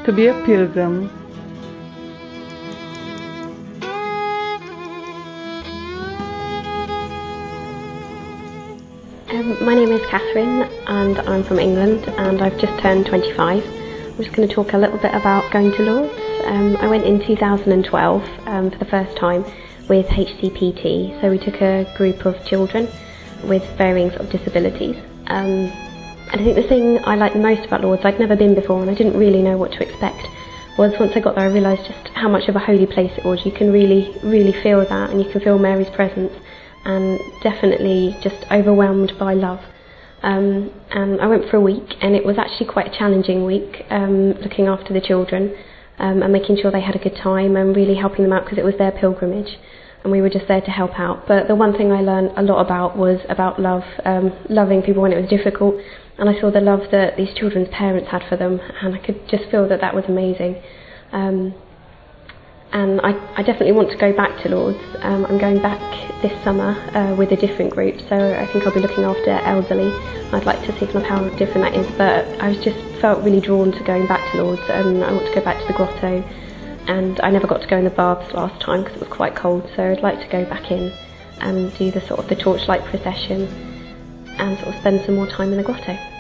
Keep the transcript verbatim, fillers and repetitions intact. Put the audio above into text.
to be a pilgrim. Um, my name is Catherine and I'm from England and I've just turned twenty-five. I'm just going to talk a little bit about going to Lourdes. Um, I went in two thousand twelve um, for the first time with H C P T, so we took a group of children with varying sort of disabilities. Um, and I think the thing I liked most about Lourdes, I'd never been before and I didn't really know what to expect, was once I got there I realised just how much of a holy place it was. You can really, really feel that, and you can feel Mary's presence, and definitely just overwhelmed by love. Um, and I went for a week, and it was actually quite a challenging week, um, looking after the children um, and making sure they had a good time and really helping them out because it was their pilgrimage and we were just there to help out. But the one thing I learned a lot about was about love, um, loving people when it was difficult, and I saw the love that these children's parents had for them, and I could just feel that that was amazing. Um, and I, I definitely want to go back to Lourdes. Um, I'm going back this summer uh, with a different group, so I think I'll be looking after elderly. I'd like to see kind of how different that is, but I was just felt really drawn to going back to Lourdes, and I want to go back to the grotto, and I never got to go in the baths last time because it was quite cold, so I'd like to go back in and do the sort of the torchlight procession and sort of spend some more time in the grotto.